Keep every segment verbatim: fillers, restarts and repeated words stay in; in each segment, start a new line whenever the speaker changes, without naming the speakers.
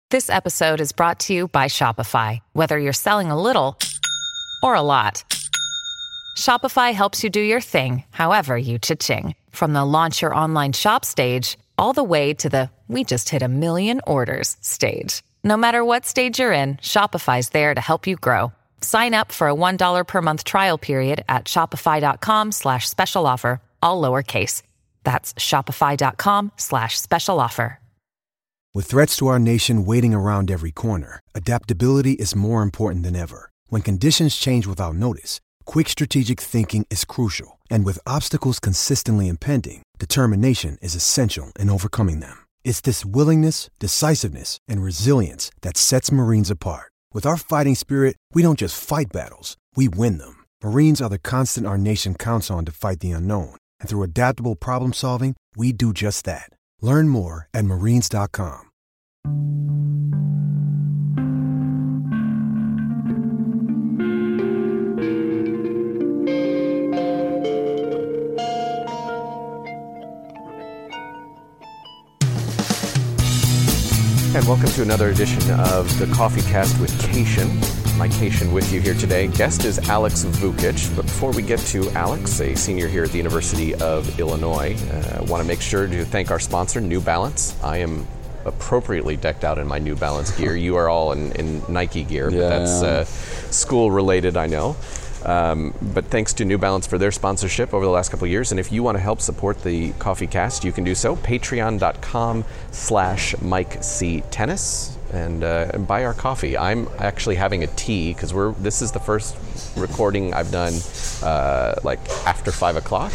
This episode is brought to you by Shopify. Whether you're selling a little or a lot, Shopify helps you do your thing, however you cha-ching. From the launch your online shop stage, all the way to the we just hit a million orders stage. No matter what stage you're in, Shopify's there to help you grow. Sign up for a one dollar per month trial period at shopify.com slash special offer, all lowercase. That's shopify.com slash special offer.
With threats to our nation waiting around every corner, adaptability is more important than ever. When conditions change without notice, quick strategic thinking is crucial. And with obstacles consistently impending, determination is essential in overcoming them. It's this willingness, decisiveness, and resilience that sets Marines apart. With our fighting spirit, we don't just fight battles, we win them. Marines are the constant our nation counts on to fight the unknown. And through adaptable problem solving, we do just that. Learn more at marines dot com.
And welcome to another edition of the Coffee Cast with Cation. My Cation with you here today. Guest is Alex Vukic. But before we get to Alex, a senior here at the University of Illinois, I uh, want to make sure to thank our sponsor, New Balance. I am appropriately decked out in my New Balance gear. You are all in, in Nike gear, but yeah, that's uh, school related, I know. Um, but thanks to New Balance for their sponsorship over the last couple of years. And if you want to help support the Coffee Cast, you can do so. Patreon.com slash Mike C. Tennis and, uh, and buy our coffee. I'm actually having a tea because we're this is the first recording I've done uh, like after five o'clock.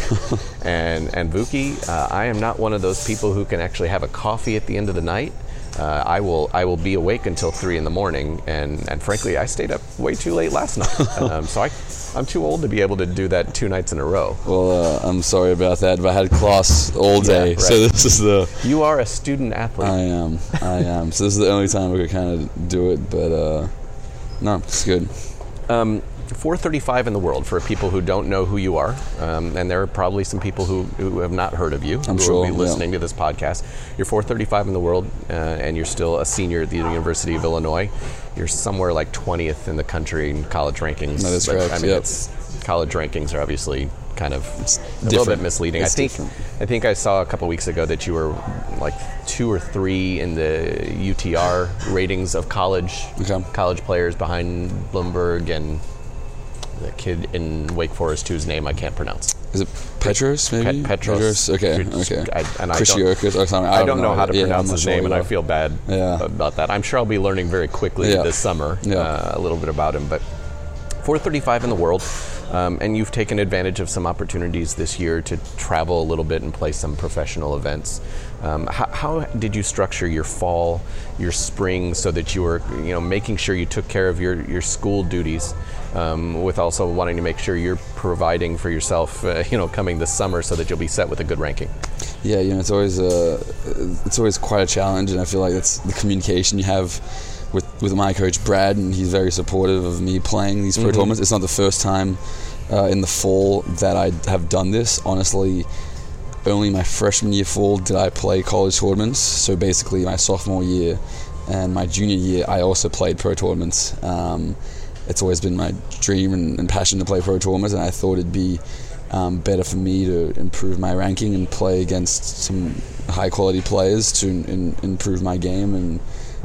and and Vuki, uh, I am not one of those people who can actually have a coffee at the end of the night. Uh, I will I will be awake until three in the morning, and, and frankly, I stayed up way too late last night. um, so I, I'm too old to be able to do that two nights in a row.
Well, uh, I'm sorry about that, but I had class all day, yeah, right. So this is the...
You are a student athlete.
I am, I am. So this is the only time I could kind of do it, but uh, no, it's good.
Um, four thirty-five in the world for people who don't know who you are, um, and there are probably some people who, who have not heard of you
I'm
who
sure,
will be listening
yeah.
to this podcast. You're four thirty-five in the world, uh, and you're still a senior at the University of Illinois. You're somewhere like twentieth in the country in college rankings.
No, that's
but,
correct.
I mean,
yep.
it's, college rankings are obviously kind of
it's
a
different.
little bit misleading.
It's
I think
different.
I think I saw a couple weeks ago that you were like two or three in the U T R ratings of college
okay.
college players behind Bloomberg and the kid in Wake Forest whose name I can't pronounce.
Is it Petros, maybe?
Pet- Petros.
Okay,
Just,
okay.
I, and
Krishiokis or something.
I don't, I
I
don't know, know how to
yeah,
pronounce his
sure
name, and I
either.
feel bad
yeah.
about that. I'm sure I'll be learning very quickly
yeah.
this summer
yeah.
uh, a little bit about him. But four thirty-five in the world, um, and you've taken advantage of some opportunities this year to travel a little bit and play some professional events. Um, how, how did you structure your fall, your spring, so that you were, you know, making sure you took care of your, your school duties, um, with also wanting to make sure you're providing for yourself, uh, you know, coming this summer, so that you'll be set with a good ranking?
Yeah, you know, it's always uh, it's always quite a challenge, and I feel like that's the communication you have with with my coach Brad, and he's very supportive of me playing these pro mm-hmm. tournaments. It's not the first time uh, in the fall that I have done this. Honestly, only my freshman year fall did I play college tournaments. So basically, my sophomore year and my junior year, I also played pro tournaments. Um, it's always been my dream and, and passion to play pro tournaments, and I thought it'd be um, better for me to improve my ranking and play against some high quality players to in, improve my game, and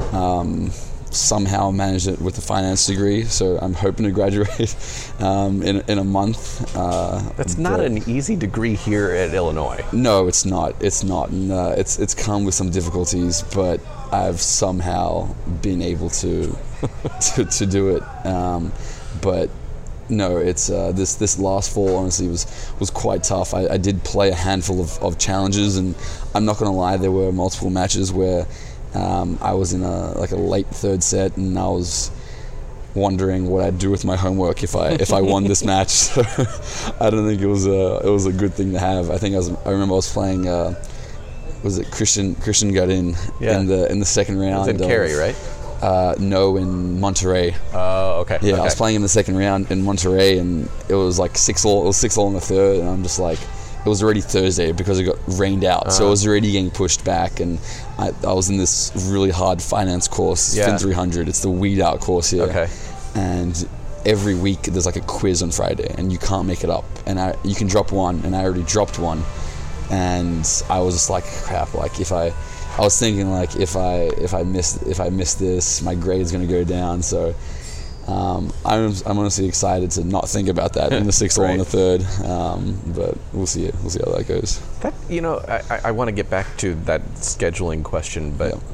um, somehow managed it with a finance degree. So I'm hoping to graduate um, in in a month. Uh,
That's not an easy degree here at Illinois.
No, it's not. It's not. And, uh, it's it's come with some difficulties, but I've somehow been able to to, to do it. Um, but no, it's uh, this this last fall honestly was was quite tough. I, I did play a handful of, of challenges, and I'm not going to lie, there were multiple matches where um, I was in a like a late third set, and I was wondering what I'd do with my homework if I if I won this match. So I don't think it was a it was a good thing to have. I think I was I remember I was playing. Uh, was it Christian Christian Garin
yeah.
in the in the second round?
It was in Cary, right?
Uh, no, in Monterey.
Oh, okay.
Yeah,
okay.
I was playing in the second round in Monterey, and it was like six all. It was six all in the third, and I'm just like, it was already Thursday because it got rained out, uh-huh. so it was already getting pushed back, and I, I was in this really hard finance course, yeah. Fin three hundred. It's the weed out course here,
okay.
and every week there's like a quiz on Friday, and you can't make it up, and I you can drop one, and I already dropped one, and I was just like, crap, like if I I was thinking like if I if I miss if I miss this, my grade's gonna go down. So um, I'm I'm honestly excited to not think about that in the sixth right. or in the third. Um, but we'll see it. We'll see how that goes.
That you know, I, I want to get back to that scheduling question, but yeah.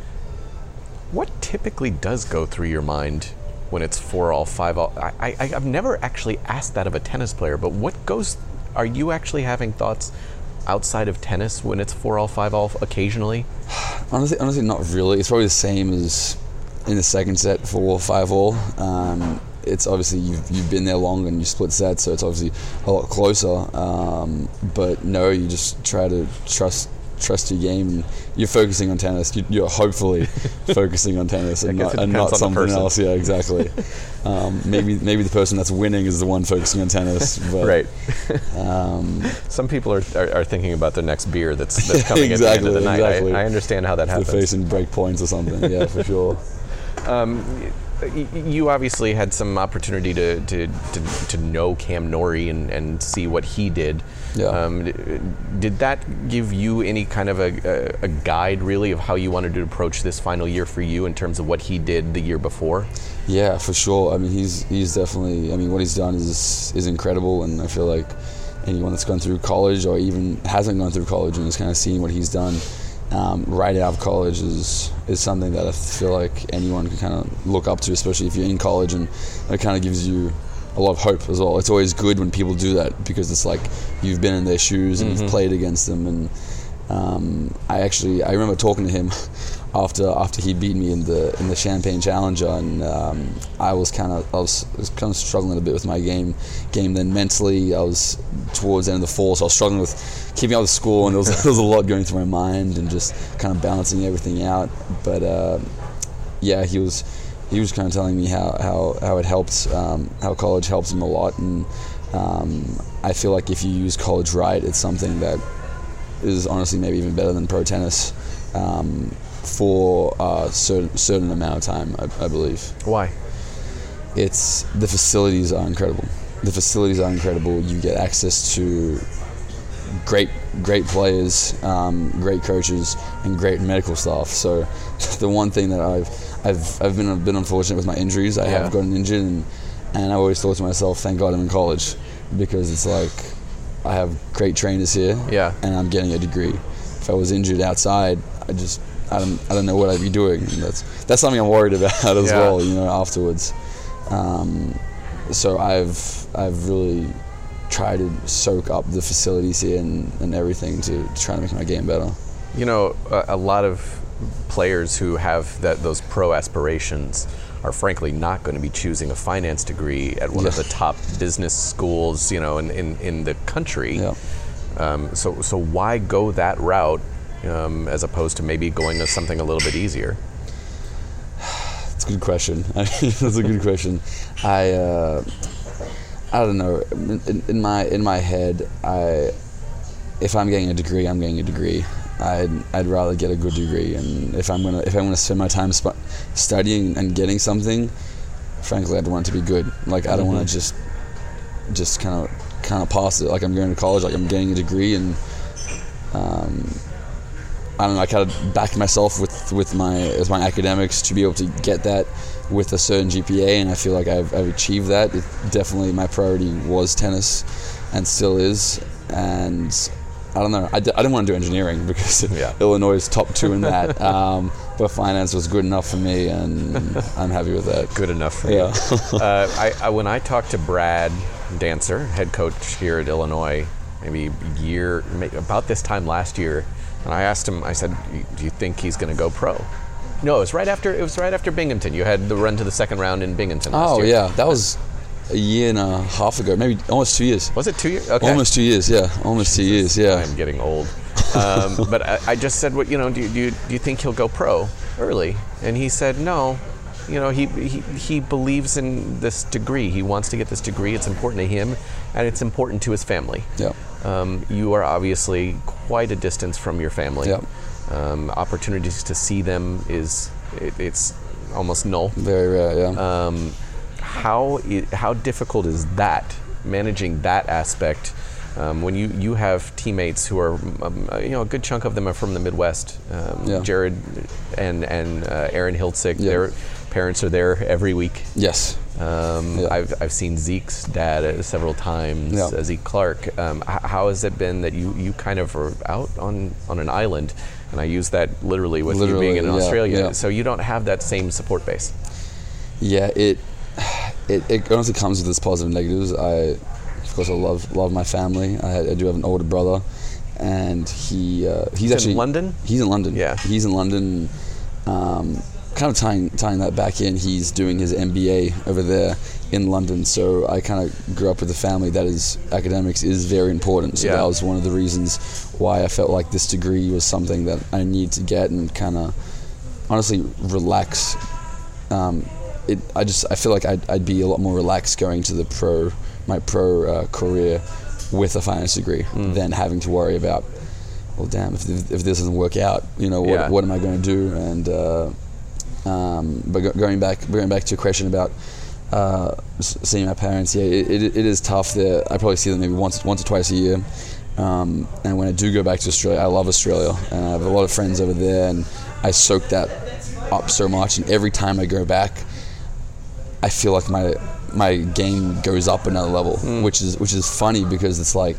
what typically does go through your mind when it's four all, five all? I, I I've never actually asked that of a tennis player, but what goes? Are you actually having thoughts outside of tennis when it's four all, five all occasionally?
Honestly, honestly, not really. It's probably the same as in the second set, four all, five all. Um, it's obviously you've you've been there long and you split sets, so it's obviously a lot closer. Um, but no, you just try to trust trust your game, and you're focusing on tennis. You, you're hopefully focusing on tennis and not, and not something else. Yeah, exactly. um, maybe maybe the person that's winning is the one focusing on tennis. But,
right.
Um,
Some people are, are are thinking about their next beer that's that's coming
exactly,
at the end of the night.
Exactly.
I, I understand how that happens.
They're facing break points or something. Yeah, for sure.
Um, you obviously had some opportunity to to, to, to know Cam Norrie and, and see what he did.
Yeah.
Um, did that give you any kind of a, a, a guide, really, of how you wanted to approach this final year for you in terms of what he did the year before?
Yeah, for sure. I mean, he's he's definitely. I mean, what he's done is is incredible, and I feel like anyone that's gone through college or even hasn't gone through college and is kind of seeing what he's done um, right out of college is is something that I feel like anyone can kind of look up to, especially if you're in college, and it kind of gives you a lot of hope as well. It's always good when people do that because it's like you've been in their shoes and mm-hmm. you've played against them. And um, I actually I remember talking to him after after he beat me in the in the Champagne Challenger, and um, I was kind of I was, was kind of struggling a bit with my game game then mentally. I was towards the end of the fall, so I was struggling with keeping up with school, and there was, there was a lot going through my mind and just kind of balancing everything out. But uh, yeah, he was. He was kind of telling me how, how, how it helps, um, how college helps him a lot, and um, I feel like if you use college right, it's something that is honestly maybe even better than pro tennis um, for a certain, certain amount of time, I, I believe.
Why?
It's the facilities are incredible. The facilities are incredible. You get access to great great players, um, great coaches, and great medical staff. So the one thing that I've I've I've been a bit unfortunate with my injuries. I
yeah.
have gotten injured, and and I always thought to myself, thank God I'm in college, because it's like I have great trainers here,
yeah.
and I'm getting a degree. If I was injured outside, I just I don't I don't know what I'd be doing. And that's that's something I'm worried about as
yeah.
well. You know, afterwards. Um, so I've I've really try to soak up the facilities here and, and everything to, to try to make my game better.
You know, a, a lot of players who have that those pro aspirations are frankly not going to be choosing a finance degree at one
yeah.
of the top business schools, you know, in, in, in the country.
Yeah. Um,
so so why go that route um, as opposed to maybe going to something a little bit easier?
That's a good question. I mean, that's a good question. I. Uh, I don't know. In, in my in my head, I if I'm getting a degree, I'm getting a degree. I'd I'd rather get a good degree, and if I'm gonna if I'm gonna spend my time sp- studying and getting something, frankly, I'd want it to be good. Like I don't mm-hmm. want to just just kind of kind of pass it. Like I'm going to college, like I'm getting a degree, and um, I don't know. I kind of backed myself with with my with my academics to be able to get that with a certain G P A, and I feel like I've, I've achieved that. It definitely, my priority was tennis, and still is. And I don't know. I, d- I didn't want to do engineering because
yeah.
Illinois is top two in that. Um, but finance was good enough for me, and I'm happy with that.
Good enough for
yeah.
you. uh, I, I, when I talked to Brad Dancer, head coach here at Illinois, maybe a year, maybe about this time last year, and I asked him, I said, do you think he's going to go pro? No, it was right after it was right after Binghamton. You had the run to the second round in Binghamton last
oh,
year.
yeah. That was a year and a half ago, maybe almost two years.
Was it two years? Okay.
Almost two years, yeah. Almost two years, yeah.
I'm getting old. Um, but I, I just said, what you know, do you, do you do you think he'll go pro early? And he said, no. You know, he, he he believes in this degree. He wants to get this degree. It's important to him, and it's important to his family.
Yeah.
Um, you are obviously quite a distance from your family.
Yep.
Um, opportunities to see them is it, it's almost null.
Very rare, yeah.
Um, how i- how difficult is that, managing that aspect? Um, when you, you have teammates who are, um, uh, you know, a good chunk of them are from the Midwest. Um,
Yeah.
Jared and and uh, Aaron Hiltzik,
Yeah.
their parents are there every week.
Yes.
Um,
Yeah.
I've I've seen Zeke's dad uh, several times,
Yeah.
uh, Zeke Clark. Um, h- how has it been that you, you kind of are out on, on an island, and I use that literally with
Literally,
you being in
yeah,
Australia,
yeah.
so you don't have that same support base.
Yeah, it, it it honestly comes with its positives and negatives. I, of course, I love love my family. I, I do have an older brother, and he uh, he's,
He's in
actually
London?
He's in London.
Yeah.
he's in London. Um, kind of tying tying that back in, he's doing his M B A over there in London. So I kind of grew up with a family that is academics is very important. So
Yeah.
that was one of the reasons why I felt like this degree was something that I need to get and kind of honestly relax. Um, it I just I feel like I'd, I'd be a lot more relaxed going to the pro my pro uh, career with a finance degree
Mm.
than having to worry about, well, damn, if, if this doesn't work out, you know, what,
Yeah.
what am I going to do? And uh, um, but go, going back going back to your question about uh, s- seeing my parents, yeah, it, it, it is tough. There, I probably see them maybe once once or twice a year. Um, and when I do go back to Australia, I love Australia, and I have a lot of friends over there, and I soak that up so much. And every time I go back, I feel like my my game goes up another level,
Mm.
which is which is funny because it's like.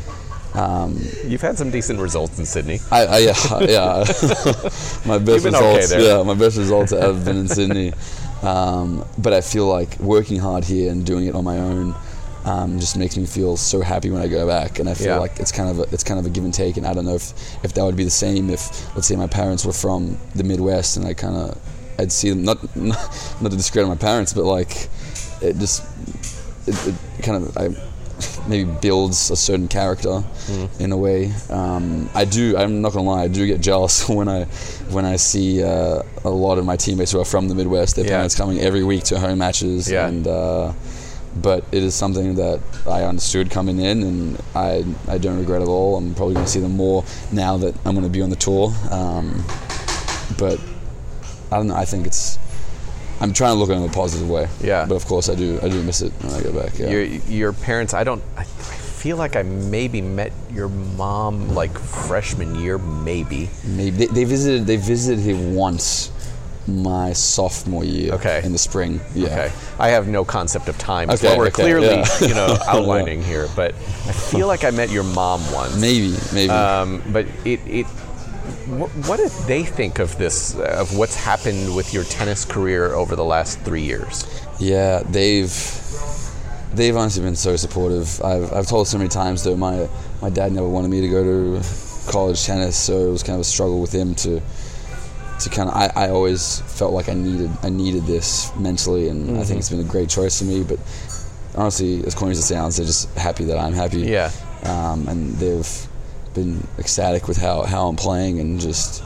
Um,
You've had some decent results in Sydney.
I, I yeah, yeah. my best
You've been okay
results,
there.
yeah, my best results have been in Sydney. Um, but I feel like working hard here and doing it on my own um, just makes me feel so happy when I go back. And I feel
Yeah.
like it's kind of a, it's kind of a give and take. And I don't know if, if that would be the same if, let's say, my parents were from the Midwest and I kind of I'd see them not not to discredit my parents, but like it just it, it kind of I. maybe builds a certain character
Mm.
in a way. Um, I do. I'm not gonna lie. I do get jealous when I when I see uh, a lot of my teammates who are from the Midwest. Their
Yeah.
parents coming every week to home matches.
Yeah.
And uh, but it is something that I understood coming in, and I I don't regret at all. I'm probably gonna see them more now that I'm gonna be on the tour. Um, but I don't know. I think it's. I'm trying to look at it in a positive way.
Yeah.
But of course, I do. I do miss it when I go back. Yeah.
Your your parents, I don't. I, I feel like I maybe met your mom like freshman year, maybe.
Maybe they, they visited. They visited here once, my sophomore year.
Okay.
In the spring. Yeah.
Okay. I have no concept of time.
Okay,
so we're
okay,
clearly,
yeah.
you know, outlining here. But I feel like I met your mom once.
Maybe. Maybe.
Um, but it, it what, what did they think of this, uh, of what's happened with your tennis career over the last three years?
Yeah, they've they've honestly been so supportive. I've I've told so many times that my my dad never wanted me to go to college tennis, so it was kind of a struggle with him to to kind of. I, I always felt like I needed I needed this mentally, and
Mm-hmm.
I think it's been a great choice for me. But honestly, as corny as it sounds, they're just happy that I'm happy.
Yeah.
Um, and they've been ecstatic with how, how I'm playing, and just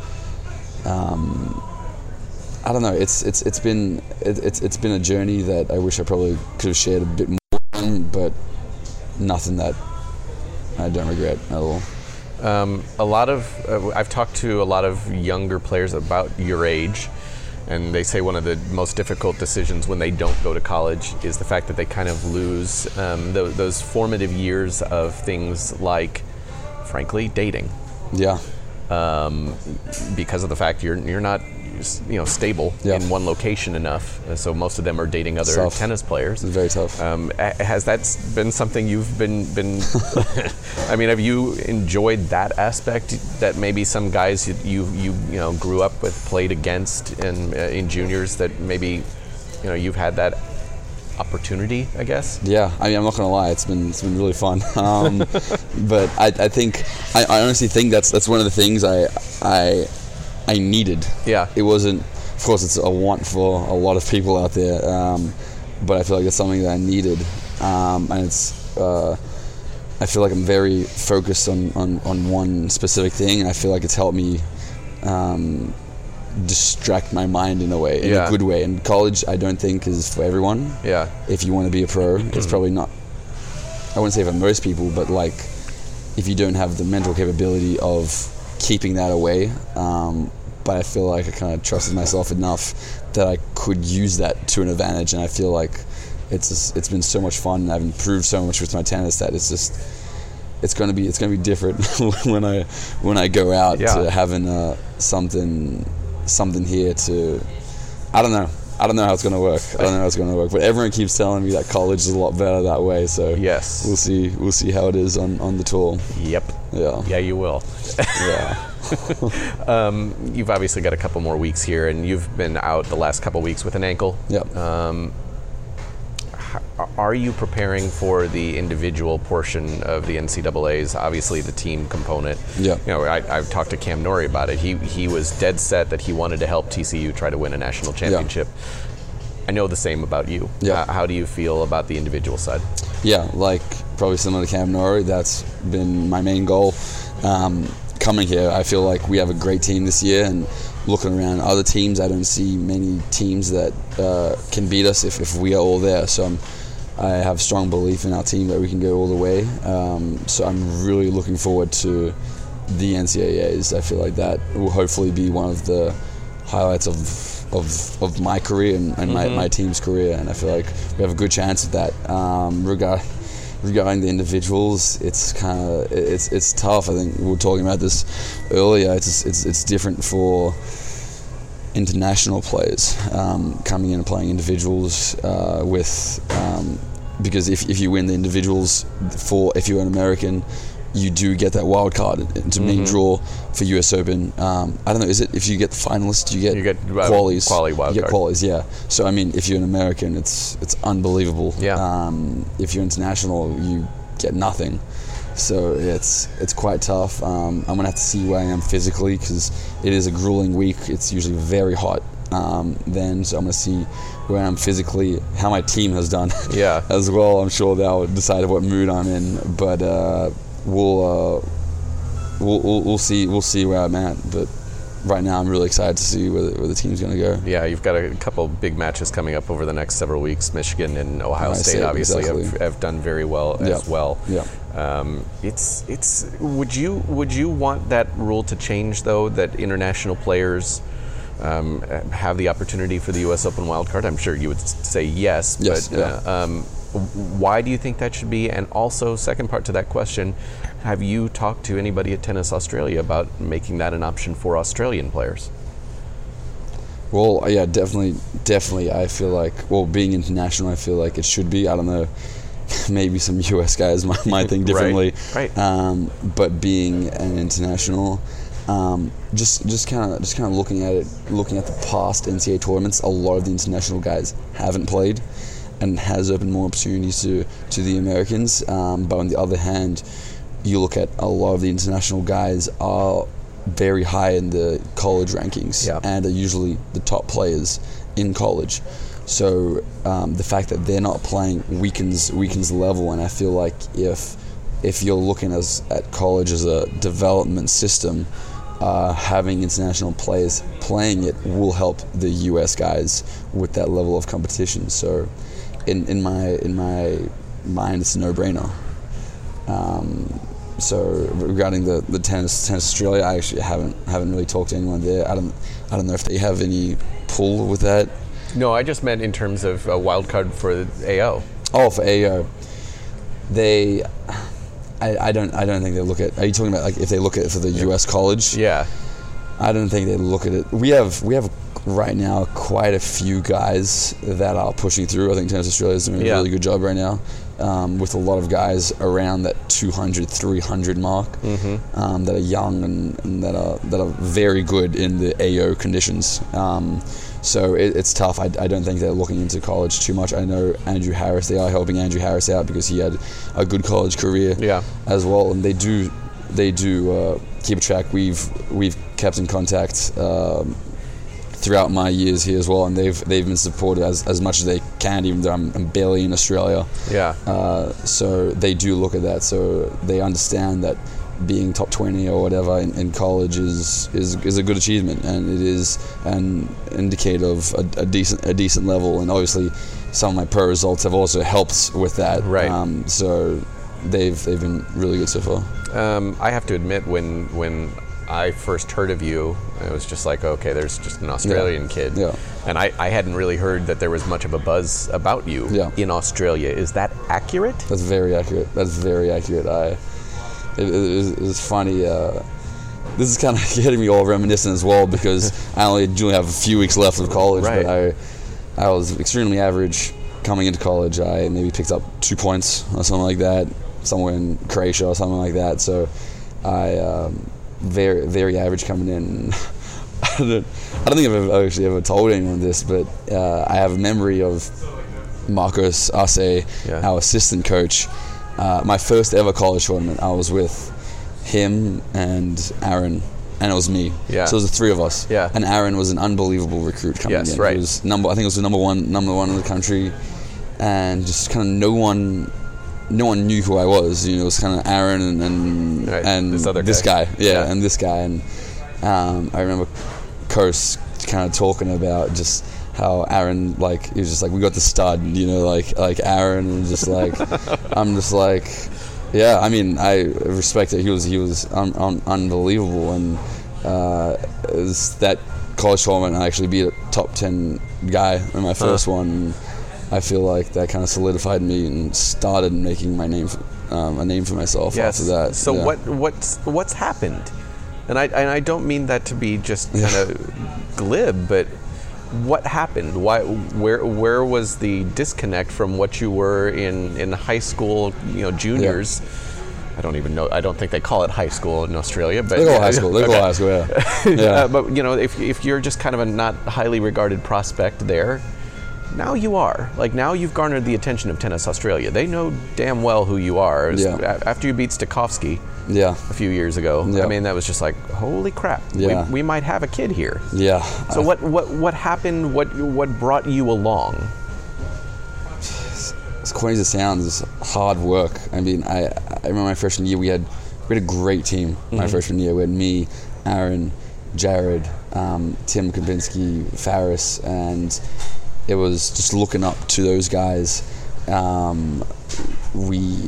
um, I don't know. It's it's it's been it, it's it's been a journey that I wish I probably could have shared a bit more, in, but nothing that I don't regret at all.
Um, a lot of uh, I've talked to a lot of younger players about your age, and they say one of the most difficult decisions when they don't go to college is the fact that they kind of lose um, th- those formative years of things like, frankly, dating,
Yeah,
um, because of the fact you're you're not you know stable
Yeah.
in one location enough. Uh, So most of them are dating other
Tough.
tennis players.
it's very tough.
Um, a- has that s- been something you've been been? I mean, have you enjoyed that aspect that maybe some guys you you you, you know grew up with, played against in uh, in juniors, that maybe you know you've had that opportunity, I guess?
Yeah, I mean, I'm not gonna lie, it's been it's been really fun. Um, but I, I think I, I honestly think that's that's one of the things I I I needed.
Yeah.
It wasn't, of course, it's a want for a lot of people out there, um, but I feel like it's something that I needed, um, and it's. Uh, I feel like I'm very focused on, on, on one specific thing, and I feel like it's helped me um, distract my mind in a way, in
Yeah.
a good way. And college, I don't think, is for everyone.
Yeah.
If you want to be a pro, it's probably not. I wouldn't say for most people, but like if you don't have the mental capability of keeping that away. Um, but I feel like I kind of trusted myself enough that I could use that to an advantage, and I feel like it's just, it's been so much fun, and I've improved so much with my tennis that it's just it's going to be it's going to be different when I when I go out yeah. to having uh, something something here to I don't know I don't know how it's going to work I don't know how it's going to work but everyone keeps telling me that college is a lot better that way, so
yes,
we'll see we'll see how it is on, on the tour.
Yep.
Yeah.
Yeah, you will.
Yeah.
um, you've obviously got a couple more weeks here, and you've been out the last couple weeks with an ankle.
Yep.
Um, Are you preparing for the individual portion of the N C double A's, obviously the team component?
Yeah.
You know, I, I've talked to Cam Norrie about it. He he was dead set that he wanted to help T C U try to win a national championship. Yeah. I know the same about you.
Yeah.
Uh, how do you feel about the individual side?
Yeah, like probably similar to Cam Norrie, that's been my main goal. Um, coming here, I feel like we have a great team this year, and looking around other teams, I don't see many teams that uh, can beat us if, if we are all there. So I'm, I have strong belief in our team that we can go all the way. Um, so I'm really looking forward to the N C double A's. I feel like that will hopefully be one of the highlights of of, of my career and, and mm-hmm. my, my team's career. And I feel like we have a good chance at that. Um, regard, regarding the individuals, it's kind of it's it's tough. I think we were talking about this earlier. It's it's it's different for international players um, coming in and playing individuals uh, with um, because if if you win the individuals for if you're an American, you do get that wild card into mm-hmm. main draw for U S Open. Um, I don't know, is it if you get the finalists, you get,
you get uh,
qualies?
Quali wild
you get
card.
qualies, yeah. So I mean, if you're an American, it's it's unbelievable.
Yeah.
Um, if you're international, you get nothing. So it's it's quite tough. Um, I'm gonna have to see where I am physically because it is a grueling week. It's usually very hot um, then, so I'm gonna see where I am physically, how my team has done.
Yeah.
as well. I'm sure they'll decide what mood I'm in, but. Uh, We'll, uh, we'll we'll we'll see we'll see where I'm at, but right now I'm really excited to see where the, where the team's going to go.
Yeah, you've got a couple big matches coming up over the next several weeks. Michigan and Ohio
I
State obviously
exactly.
have, have done very well
yeah.
as well.
Yeah.
Um, it's it's would you would you want that rule to change though, that international players um, have the opportunity for the U S Open wildcard? I'm sure you would say yes,
yes
but
yeah.
uh, um, why do you think that should be? And also, second part to that question, have you talked to anybody at Tennis Australia about making that an option for Australian players?
Well, yeah, definitely, definitely. I feel like, well, being international, I feel like it should be. I don't know, maybe some U S guys might, might think differently.
Right. right.
Um, but being an international, um, just just kind of just kind of looking at it, looking at the past N C double A tournaments, a lot of the international guys haven't played, and has opened more opportunities to to the Americans. Um, but on the other hand, you look at a lot of the international guys are very high in the college rankings
yeah.
and are usually the top players in college. So um, the fact that they're not playing weakens weakens the level, and I feel like if if you're looking as at college as a development system, uh, having international players playing it will help the U S guys with that level of competition. So in in my in my mind, it's a no-brainer. Um, so regarding the, the tennis tennis Australia, I actually haven't haven't really talked to anyone there. I don't I don't know if they have any pull with that.
No, I just meant in terms of a wild card for A O.
Oh, for A O, they. I, I don't I don't think they look at. Are you talking about like if they look at it for the U S college?
Yeah.
I don't think they look at it. We have we have right now quite a few guys that are pushing through. I think Tennis Australia is doing a
yeah.
really good job right now, um, with a lot of guys around that two hundred, three hundred mark,
mm-hmm.
um, that are young and, and that are that are very good in the A O conditions. Um, so it, it's tough. I, I don't think they're looking into college too much. I know Andrew Harris. They are helping Andrew Harris out because he had a good college career
yeah.
as well, and they do they do uh, keep track. We've we've kept in contact um, throughout my years here as well, and they've they've been supported as, as much as they can, even though I'm, I'm barely in Australia.
Yeah.
Uh, so they do look at that. So they understand that being top twenty or whatever in, in college is, is is a good achievement, and it is an indicator of a, a decent a decent level. And obviously, some of my pro results have also helped with that.
Right.
Um, so they've they've been really good so far.
Um, I have to admit, when when I first heard of you, it was just like, okay, there's just an Australian
yeah.
kid.
Yeah.
And I, I hadn't really heard that there was much of a buzz about you
yeah.
in Australia. Is that accurate?
That's very accurate. That's very accurate. I, it, it, it was funny. Uh, this is kind of getting me all reminiscent as well, because I only do have a few weeks left of college,
right.
but I, I was extremely average coming into college. I maybe picked up two points or something like that, somewhere in Croatia or something like that. So I, um, very, very average coming in. I don't, I don't think I've ever, actually ever told anyone this, but uh, I have a memory of Marcos Arce,
yeah.
our assistant coach. Uh, my first ever college tournament, I was with him and Aaron, and it was me.
Yeah.
So it was the three of us.
Yeah.
And Aaron was an unbelievable recruit coming
yes,
in.
Right.
He was number, I think it was the number one, number one in the country, and just kind of no one. No one knew who I was. You know, it was kind of Aaron and and,
right.
and
this, other
this
guy,
guy, yeah,
yeah,
and this guy, and um, I remember Kos kind of talking about just how Aaron, like, he was just like, we got the stud, you know, like like Aaron, and just like, I'm just like, yeah, I mean, I respect it. He was he was un, un, unbelievable, and uh, it was that college tournament, I actually beat a top ten guy in my first huh. one. And I feel like that kind of solidified me and started making my name, for, um, a name for myself
yes.
after that.
So
yeah.
what what's what's happened? And I and I don't mean that to be just kind
yeah.
of glib, but what happened? Why? Where where was the disconnect from what you were in, in high school? You know, juniors. Yeah. I don't even know. I don't think they call it high school in Australia, but
they call high school. They
okay.
call high school. Yeah. yeah.
uh, but you know, if if you're just kind of a not highly regarded prospect there. Now you are. Like, now you've garnered the attention of Tennis Australia. They know damn well who you are.
Yeah.
After you beat Stakhovsky
yeah.
a few years ago,
yeah.
I mean, that was just like, holy crap.
Yeah.
We, we might have a kid here.
Yeah.
So what, what, what happened? What, what brought you along?
As corny as it sounds, it's hard work. I mean, I, I remember my freshman year, we had we had a great team. Mm-hmm. My freshman year, we had me, Aaron, Jared, um, Tim Kempinski, Faris, and it was just looking up to those guys. Um, we,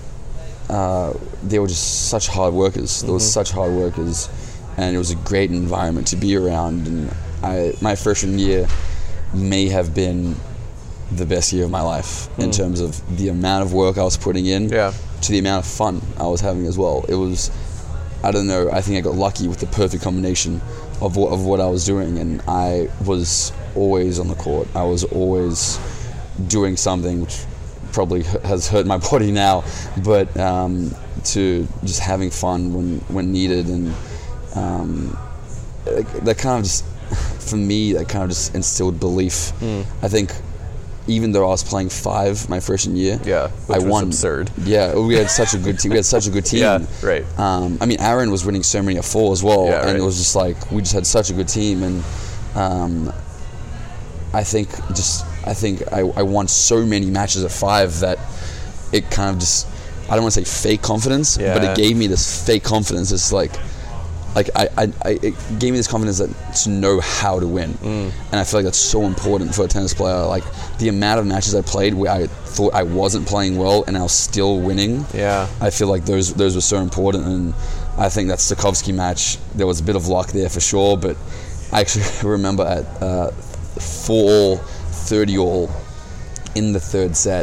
uh, they were just such hard workers. Mm-hmm. They were such hard workers, and it was a great environment to be around. And I, my freshman year may have been the best year of my life mm. in terms of the amount of work I was putting in
yeah.
to the amount of fun I was having as well. It was, I don't know, I think I got lucky with the perfect combination of what, of what I was doing, and I was always on the court. I was always doing something which probably has hurt my body now, but um, to just having fun when, when needed, and um, that kind of just, for me, that kind of just instilled belief. Mm. I think even though I was playing five my freshman year,
yeah, which
I
was
won.
Absurd.
Yeah, we had such a good team. We had such a good team.
Yeah, right.
Um, I mean, Aaron was winning so many at four as well,
yeah,
and
right.
it was just like we just had such a good team, and um, I think just I think I, I won so many matches at five that it kind of just, I don't want to say fake confidence,
yeah.
but it gave me this fake confidence. It's like. Like I, I, I, it gave me this confidence that to know how to win, mm. and I feel like that's so important for a tennis player. Like the amount of matches I played where I thought I wasn't playing well and I was still winning.
Yeah,
I feel like those those were so important, and I think that Stakhovsky match, there was a bit of luck there for sure. But I actually remember at uh, four all, thirty all, in the third set,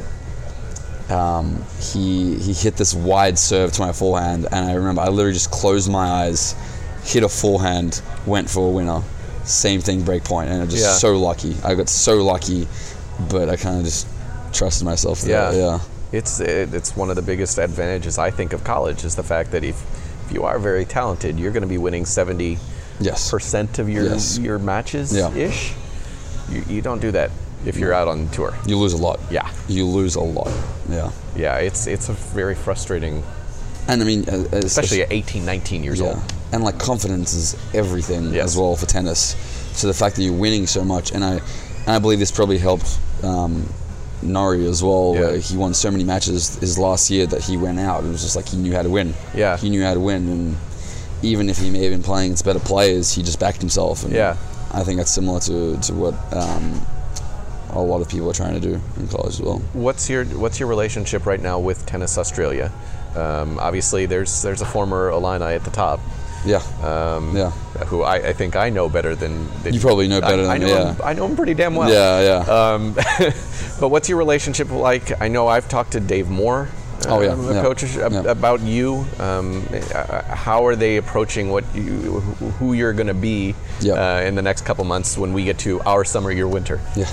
um, he he hit this wide serve to my forehand, and I remember I literally just closed my eyes, hit a forehand, went for a winner. Same thing, break point, and I just
yeah.
so lucky. I got so lucky, but I kind of just trusted myself.
Yeah,
there. yeah.
It's it, it's one of the biggest advantages I think of college is the fact that if, if you are very talented, you're going to be winning seventy
yes.
percent of your
yes.
your matches
yeah.
ish. You you don't do that if you're out on tour.
You lose a lot.
Yeah,
you lose a lot. Yeah,
yeah. It's it's a very frustrating.
And I mean,
especially, especially at eighteen, nineteen years
yeah.
old.
And like confidence is everything
yes.
as well for tennis. So the fact that you're winning so much, and I, and I believe this probably helped um, Norrie as well.
Yeah.
Where he won so many matches his last year that he went out. It was just like he knew how to win.
Yeah,
he knew how to win, and even if he may have been playing against better players, he just backed himself. And
yeah,
I think that's similar to to what um, a lot of people are trying to do in college as well.
What's your What's your relationship right now with Tennis Australia? Um, obviously, there's there's a former Illini at the top.
Yeah.
Um,
yeah.
Who I, I think I know better than, than
you probably know better
I,
than
I know
yeah.
him, I know him pretty damn well.
Yeah, yeah.
Um, but what's your relationship like? I know I've talked to Dave Moore, uh,
oh, yeah,
the
yeah.
coach, ab-
yeah.
about you. Um, uh, how are they approaching what you, who you're going to be
yeah.
uh, in the next couple months when we get to our summer, your winter?
Yeah.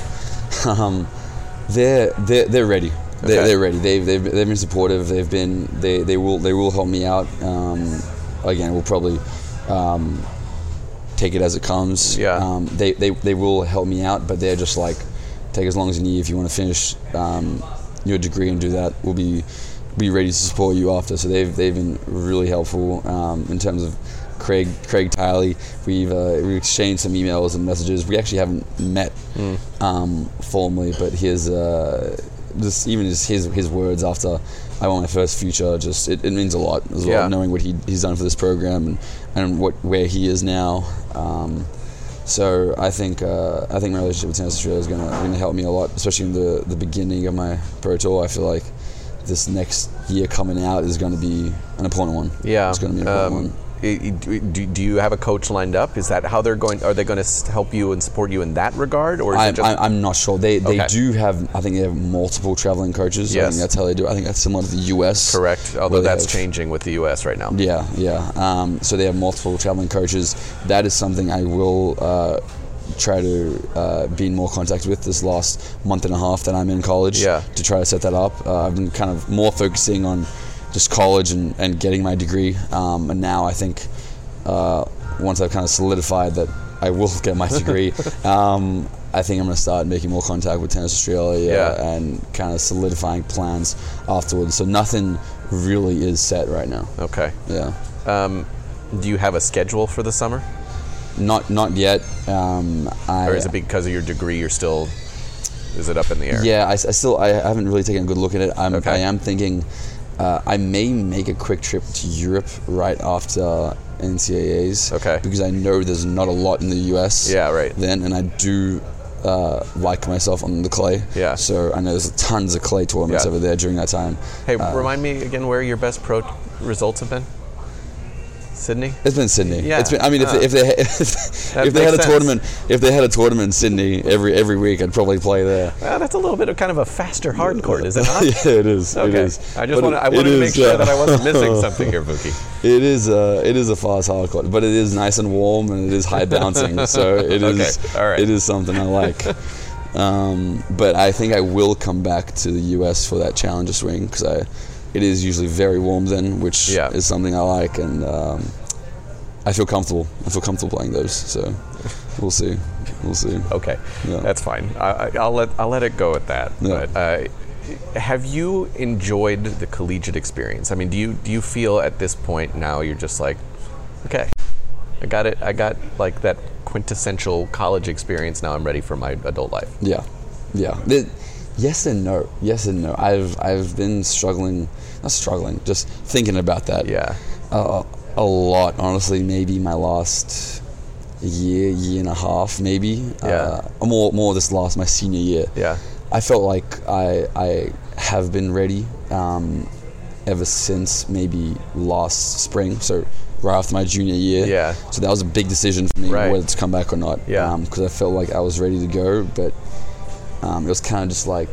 Um, they're they're they're ready. They're,
okay.
they're ready. They've, they've they've been supportive. They've been they, they will they will help me out. Um, again, we'll probably um, take it as it comes.
Yeah.
Um, they, they they will help me out, but they're just like, take as long as you need if you want to finish um, your degree and do that. We'll be be ready to support you after. So they've they've been really helpful um, in terms of Craig Craig Tiley. We've uh, we exchanged some emails and messages. We actually haven't met mm. um, formally, but his uh, just even just his his words after I won my first future, just it, it means a lot as well.
Yeah.
Knowing what he he's done for this program and, and what where he is now. Um, so I think uh, I think my relationship with Tennis Australia is gonna gonna help me a lot, especially in the the beginning of my pro tour. I feel like this next year coming out is going to be an important one.
Yeah,
it's going to be an important
um,
one.
Do, do you have a coach lined up? Is that how they're going? Are they going to help you and support you in that regard, or is
I'm,
it just?
I'm not sure. They they
Okay.
do have. I think they have multiple traveling coaches.
Yes.
I think that's how they do it. I think that's similar to the U S.
Correct. Although
where they
that's
have-
changing with the U S right now.
Yeah, yeah. Um, so they have multiple traveling coaches. That is something I will uh, try to uh, be in more contact with this last month and a half that I'm in college.
Yeah.
To try to set that up. Uh, I've been kind of more focusing on just college and, and getting my degree. Um, and now I think uh, once I've kind of solidified that I will get my degree, um, I think I'm going to start making more contact with Tennis Australia
Yeah.
and kind of solidifying plans afterwards. So nothing really is set right now.
Okay.
Yeah.
Um, do you have a schedule for the summer,
Not not yet. Um, I,
or is it because of your degree? You're still. Is it up in the air?
Yeah, I, I still I haven't really taken a good look at it. I'm,
Okay.
I am thinking uh, I may make a quick trip to Europe right after N C A As.
Okay.
Because I know there's not a lot in the U S.
Yeah, right.
Then, and I do uh, like myself on the clay.
Yeah.
So I know there's tons of clay tournaments
Yeah.
over there during that time.
Hey,
Uh,
remind me again where your best pro results have been. Sydney.
It's been Sydney.
Yeah.
It's been. I mean, if
Uh,
they, if they if,
That
if they had a
makes sense.
tournament, if they had a tournament in Sydney every every week, I'd probably play there.
Well, that's a little bit of kind of a faster hard court, is it not?
Yeah, it is.
Okay.
It is.
I just
But
want to. I
it
wanted to
is,
make sure
uh,
that I wasn't missing something here, Vuki.
It is uh, it is a fast hard court, but it is nice and warm and it is high bouncing, so it is
Okay, all right.
it is something I like. Um, but I think I will come back to the U S for that Challenger swing because I it is usually very warm then, which
Yeah.
is something I like, and um, I feel comfortable. I feel comfortable playing those, so we'll see. We'll see.
Okay,
Yeah.
that's fine. I, I- I'll let I'll let it go at that.
Yeah.
But uh, have you enjoyed the collegiate experience? I mean, do you do you feel at this point now you're just like, okay, I got it. I got like that quintessential college experience. Now I'm ready for my adult life.
Yeah, yeah. The, yes and no. Yes and no. I've I've been struggling, not struggling, just thinking about that.
Yeah.
Uh, a lot, honestly. Maybe my last year, year and a half, maybe.
Yeah.
Uh, more more this last my senior year.
Yeah.
I felt like I I have been ready um, ever since maybe last spring. So right after my junior year.
Yeah.
So that was a big decision for me
Right.
whether to come back or not.
Yeah.
Because I felt like I was ready to go, but um, it was kind of just like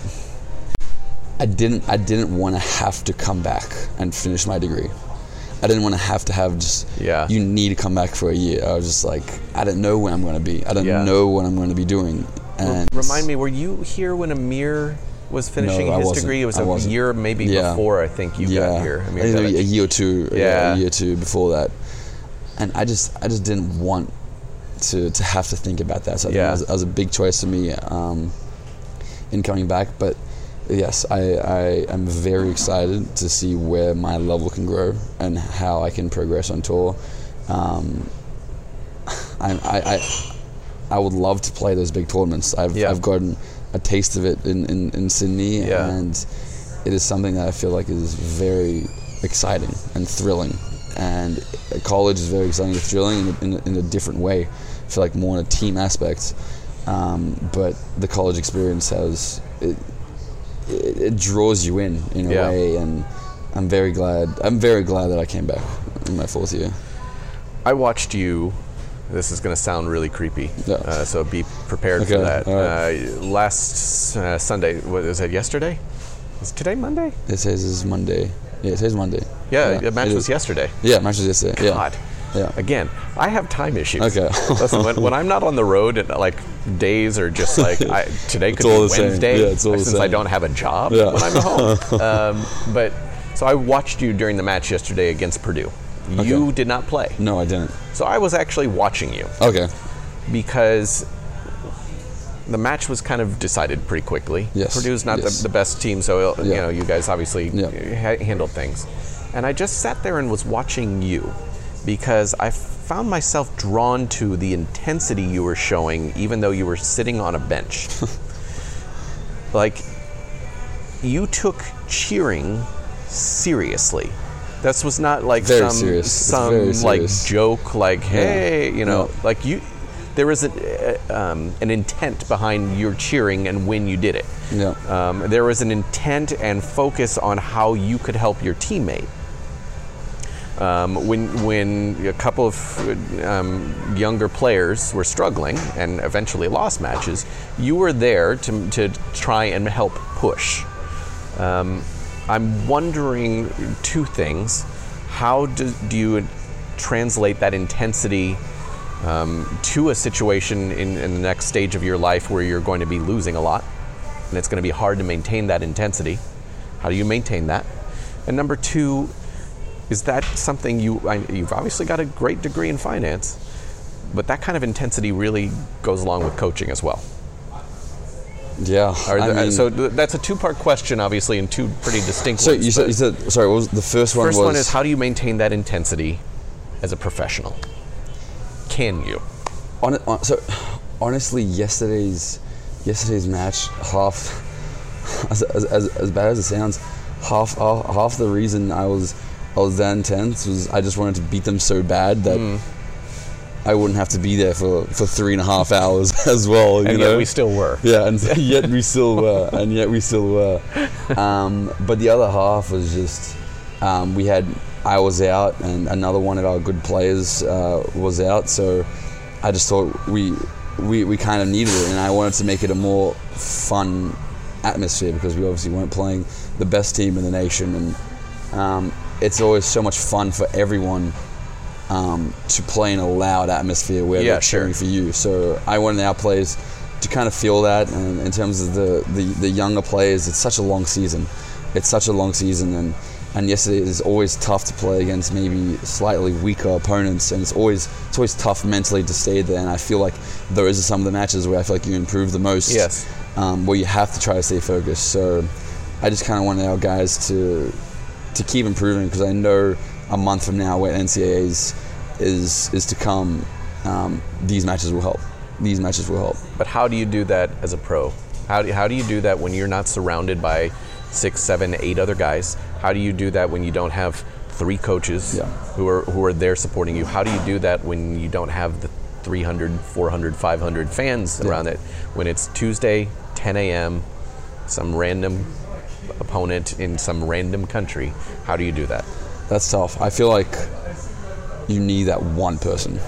I didn't I didn't want to have to come back and finish my degree. I didn't want to have to have just
Yeah.
you need to come back for a year. I was just like I don't know where I'm going to be. I don't
Yeah.
know what I'm going to be doing. And
Remind me, were you here when Amir was finishing
No, I
his
wasn't.
degree? It was
I
a
wasn't.
year maybe
Yeah.
before I think you
yeah,
got here. Amir
I think maybe
Delic.
a year or two. Yeah,
Yeah.
a year or two before that. And I just I just didn't want to to have to think about that. So I think
Yeah.
that was, that was a big choice for me um, in coming back. But yes, I, I am very excited to see where my level can grow and how I can progress on tour. Um, I, I, I I would love to play those big tournaments. I've
Yeah.
I've gotten a taste of it in, in, in Sydney,
Yeah.
and it is something that I feel like is very exciting and thrilling. And college is very exciting and thrilling in a, in a, in a different way. I feel like more in a team aspect. Um, but the college experience has it, it, it draws you in in a
yeah.
way, and I'm very glad. I'm very glad that I came back in my fourth year.
I watched you. This is going to sound really creepy,
yeah.
uh, so be prepared
okay.
for that.
Right.
Uh, last uh, Sunday, what was that? Yesterday? Is today Monday?
It says it's Monday. Yeah, it says Monday.
Yeah,
yeah
the match was
is.
yesterday.
Yeah, match was yesterday.
God.
Yeah. Yeah.
Again, I have time issues.
Okay.
Listen, when, when I'm not on the road, and like days are just like I, today could be Wednesday,
yeah, it's all
since
the
I don't have a job
yeah.
when I'm at home. um, but so I watched you during the match yesterday against Purdue. You
okay.
did not play.
No, I didn't.
So I was actually watching you.
Okay.
Because the match was kind of decided pretty quickly.
Yes.
Purdue's not
yes.
the, the best team, so
yeah.
you know you guys obviously
yeah.
ha- handled things. And I just sat there and was watching you because I found myself drawn to the intensity you were showing, even though you were sitting on a bench. Like, you took cheering seriously. This was not like
very
some
serious.
some
very
like
serious.
joke, like hey,
yeah.
you know,
yeah.
like you. There was a, um, an intent behind your cheering and when you did it.
Yeah.
Um, there was an intent and focus on how you could help your teammate. Um, when when a couple of um, younger players were struggling and eventually lost matches, you were there to to try and help push. Um, I'm wondering two things. How do, do you translate that intensity um, to a situation in, in the next stage of your life where you're going to be losing a lot and it's going to be hard to maintain that intensity? How do you maintain that? And number two, is that something you, I, you've obviously got a great degree in finance, but that kind of intensity really goes along with coaching as well.
Yeah,
Are
I
the,
mean,
so th- that's a two-part question, obviously, and two pretty distinct
so
ones.
you said, you said, sorry, what was the first one?
First
was,
one is, how do you maintain that intensity as a professional? Can you?
On, on, so honestly, yesterday's yesterday's match, half as, as, as, as bad as it sounds, half half, half the reason I was I was that intense was I just wanted to beat them so bad that mm. I wouldn't have to be there for, for three and a half hours as well. You
and
know?
yet we still were.
Yeah, and yet we still were, and yet we still were. Um, but the other half was just um, we had I was out, and another one of our good players uh, was out. So I just thought we we we kind of needed it, and I wanted to make it a more fun atmosphere because we obviously weren't playing the best team in the nation, and um, it's always so much fun for everyone. Um, to play in a loud atmosphere where
yeah,
they're cheering
sure.
for you. So I wanted our players to kind of feel that, and in terms of the, the, the younger players, it's such a long season. It's such a long season, and, and yesterday is always tough to play against maybe slightly weaker opponents, and it's always it's always tough mentally to stay there, and I feel like those are some of the matches where I feel like you improve the most,
yes.
um, where you have to try to stay focused. So I just kind of wanted our guys to to keep improving, because I know a month from now when N C A As is is to come, um, these matches will help. These matches will help.
But how do you do that as a pro? How do, how do you do that when you're not surrounded by six, seven, eight other guys? How do you do that when you don't have three coaches
yeah.
who are who are there supporting you? How do you do that when you don't have the three hundred, four hundred, five hundred fans
yeah.
around it? When it's Tuesday, ten a.m., some random opponent in some random country, how do you do that?
That's tough. I feel like you need that one person.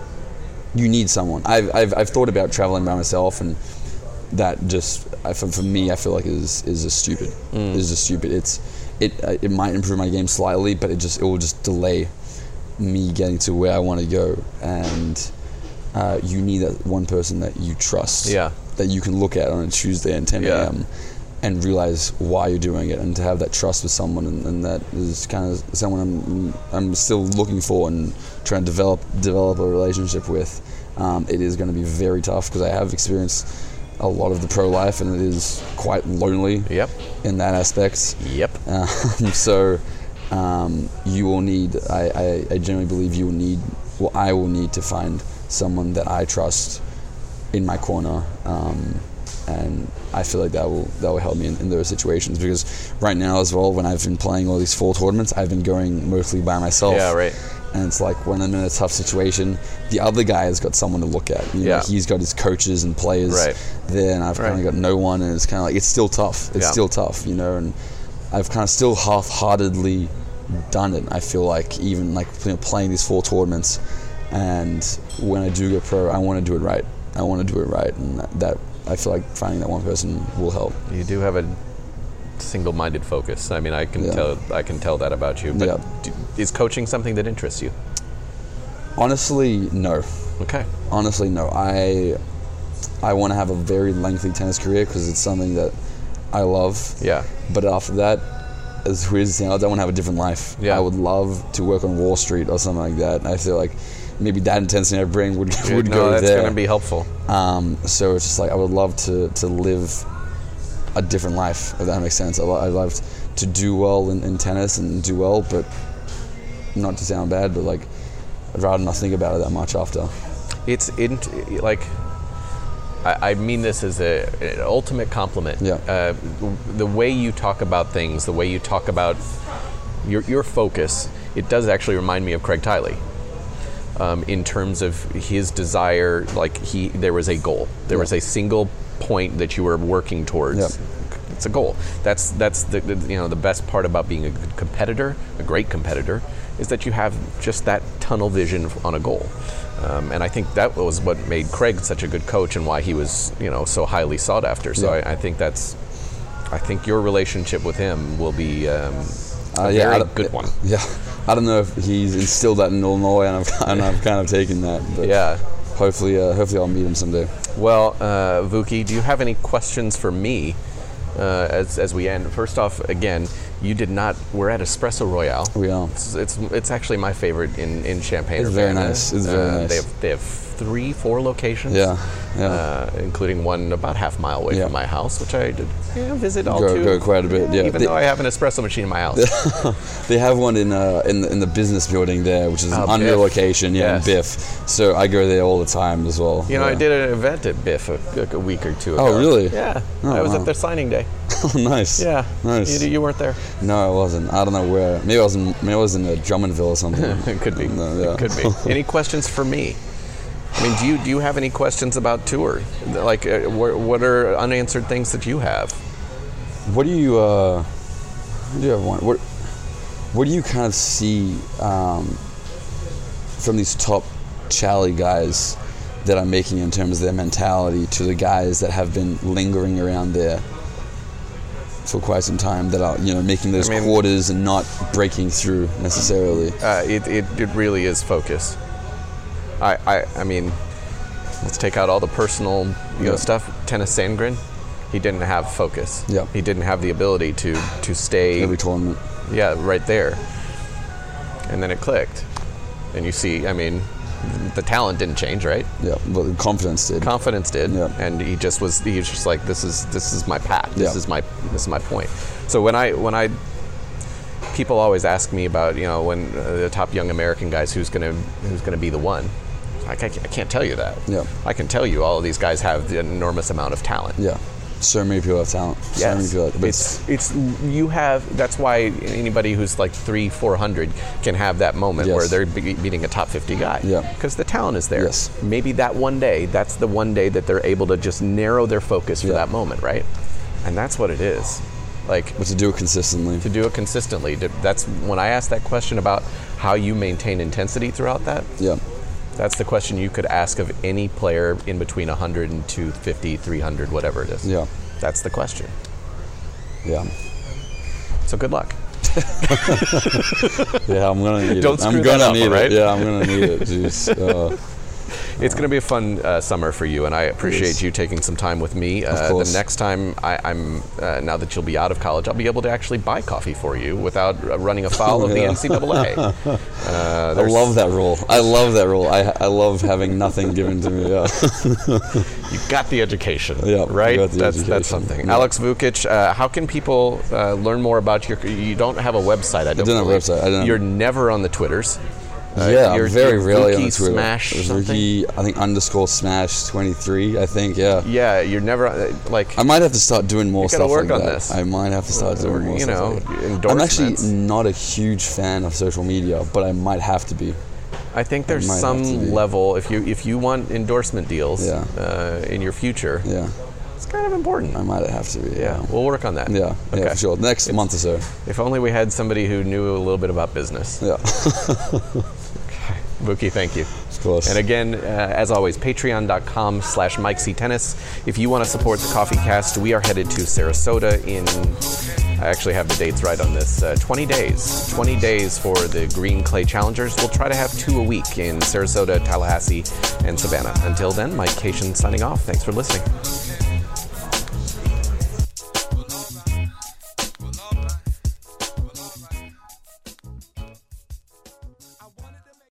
You need someone. I've I've, I've thought about traveling by myself, and that just I, for, for me I feel like is is just stupid.
Mm.
It's just stupid. It's it it might improve my game slightly, but it just it will just delay me getting to where I want to go. And uh, you need that one person that you trust.
Yeah.
That you can look at on a Tuesday at ten a.m.
Yeah.
and realize why you're doing it, and to have that trust with someone, and, and that is kind of someone I'm I'm still looking for and trying to develop develop a relationship with. Um, it is going to be very tough because I have experienced a lot of the pro life, and it is quite lonely.
Yep.
In that aspect.
Yep.
Um, so um, you will need. I, I I genuinely believe you will need. Well, I will need to find someone that I trust in my corner. Um, And I feel like that will that will help me in, in those situations, because right now as well, when I've been playing all these fall tournaments, I've been going mostly by myself.
Yeah, right.
And it's like when I'm in a tough situation, the other guy has got someone to look at. You know,
Yeah.
he's got his coaches and players
Right.
there, and I've
Right.
kind of got no one, and it's kind of like, it's still tough. It's
Yeah.
still tough, you know, and I've kind of still half-heartedly done it. I feel like even like you know, playing these four tournaments, and when I do go pro, I want to do it right. I want to do it right, and that, that I feel like finding that one person will help.
You do have a single-minded focus. I mean, I can
Yeah.
tell I can tell that about you. But
Yeah.
do, is coaching something that interests you?
Honestly, no.
Okay.
Honestly, no. I I want to have a very lengthy tennis career because it's something that I love.
Yeah.
But after that, as weird as it sounds, I don't want to have a different life.
Yeah.
I would love to work on Wall Street or something like that. I feel like maybe that intensity I bring would would
no,
go
that's
there.
going to be helpful.
Um, so it's just like I would love to, to live a different life, if that makes sense. I lo- I'd love to do well in, in tennis and do well, but not to sound bad, but like I'd rather not think about it that much after.
It's in, like, I, I mean this as a, an ultimate compliment.
Yeah.
Uh, the way you talk about things, the way you talk about your your focus, it does actually remind me of Craig Tiley. Um, in terms of his desire, like he, there was a goal. There
Yeah.
was a single point that you were working towards.
Yeah.
It's a goal. That's that's the, the you know the best part about being a good competitor, a great competitor, is that you have just that tunnel vision on a goal. Um, and I think that was what made Craig such a good coach and why he was you know so highly sought after. So
Yeah.
I, I think that's, I think your relationship with him will be um, a
Uh, yeah, I
very
don't-
good one.
Yeah, I don't know if he's instilled that in Illinois, and I've, and I've kind of taken that. But
Yeah.
hopefully, uh, hopefully I'll meet him someday.
Well, uh, Vuki, do you have any questions for me uh, as, as we end? First off, again, you did not, we're at Espresso Royale.
We are.
It's, it's, it's actually my favorite in, in Champaign.
It's very
Urbana.
nice. It's very
Uh,
nice.
They have, they have three, four locations.
Yeah, yeah.
Uh, including one about half a mile away
Yeah.
from my house, which I did yeah, visit all
Go-
too.
go quite a bit, yeah.
Even
They-
though I have an espresso machine in my house.
They have one in uh, in, the, in the business building there, which is
Oh,
an under
Biff.
location, yeah,
Yes.
in Biff. So I go there all the time as well.
You know,
yeah.
I did an event at Biff a, a week or two ago.
Oh, really?
Yeah.
Oh,
I was
wow.
at their signing day.
Oh, nice.
Yeah.
Nice.
You, you weren't there.
No, I wasn't. I don't know where. Maybe I was in. Maybe I was in uh, Drummondville or something.
It could be.
No, yeah.
It could be. Any questions for me? I mean, do you do you have any questions about tour? Like, uh, what, what are unanswered things that you have?
What do you? Uh, what do you have one? What? What do you kind of see um, from these top Charlie guys that are making in terms of their mentality to the guys that have been lingering around there for quite some time, that are you know making those
I mean-
quarters and not breaking through necessarily?
Uh, it, it it really is focus. I, I I mean, let's take out all the personal you know
Yeah.
stuff. Tennis Sandgren, he didn't have focus.
Yeah.
He didn't have the ability to to stay.
Every tournament.
Yeah, right there. And then it clicked, and you see. I mean, the talent didn't change, right?
Yeah, but the confidence did.
Confidence did,
Yeah.
and he just was. He was just like, this is this is my path. This
Yeah.
is my this is my point. So when I when I people always ask me about you know when uh, the top young American guys who's gonna who's gonna be the one. Like I can't, I can't tell you that.
Yeah.
I can tell you all of these guys have an enormous amount of talent.
Yeah, so many people have talent. So many
Yes,
people. Have, but
it's it's you have. That's why anybody who's like three, four hundred can have that moment
Yes.
where they're be- beating a top fifty guy.
Yeah.
because the talent is there.
Yes.
Maybe that one day, that's the one day that they're able to just narrow their focus for
Yeah.
that moment, right? And that's what it is. Like
but to do it consistently.
to do it consistently. to- That's when I asked that question about how you maintain intensity throughout that.
Yeah.
That's the question you could ask of any player in between one hundred and two fifty, three hundred, whatever it is.
Yeah.
That's the question.
Yeah.
So good luck.
Yeah, I'm gonna need
Don't
it.
screw
I'm
that
gonna
up,
need
all right?
it. Yeah, I'm gonna need it. Jeez. Uh,
It's going to be a fun uh, summer for you, and I appreciate
is.
you taking some time with me.
Of
Uh,
course.
the next time I, I'm, uh, now that you'll be out of college, I'll be able to actually buy coffee for you without uh, running afoul of the
Yeah.
N C double A. Uh,
I
there's-
love that rule. I love that rule. I I love having nothing given to me. Yeah.
You got the education,
Yeah,
right?
got the
that's
education.
that's something.
Yeah.
Alex Vukic, uh, how can people uh, learn more about your? You don't have a website, I don't.
don't have a
believe.
website, I don't.
You're never on the Twitters. Uh,
yeah,
you're,
I'm very
you're
rarely
Vuki
on Twitter.
Smash something?
Vuki, I think underscore Smash twenty-three. I think, yeah.
Yeah, you're never uh, like.
I might have to start doing more
you gotta
stuff
work
like
on
that.
this.
I might have to start doing more
you
stuff
know,
like that. I'm
endorsements.
actually not a huge fan of social media, but I might have to be.
I think there's
might have to
some
be.
level if you if you want endorsement deals
Yeah.
uh, in your future.
Yeah,
It's kind of important.
I might have to be.
yeah,
Yeah,
we'll work on that.
yeah,
Okay.
yeah, for sure. Next month or so.
If only we had somebody who knew a little bit about business.
Yeah,
Vuki, thank you.
of course.
And again, uh, as always, patreon.com slash Mike C. Tennis. If you want to support the Coffee Cast, we are headed to Sarasota in, I actually have the dates right on this, uh, twenty days. twenty days for the Green Clay Challengers. We'll try to have two a week in Sarasota, Tallahassee, and Savannah. Until then, Mike Cation signing off. Thanks for listening.